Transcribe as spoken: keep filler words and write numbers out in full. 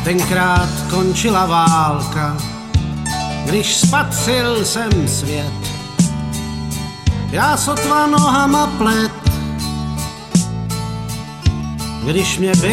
Tenkrát končila válka, když spatřil jsem svět. Já sotva nohama plet, když mě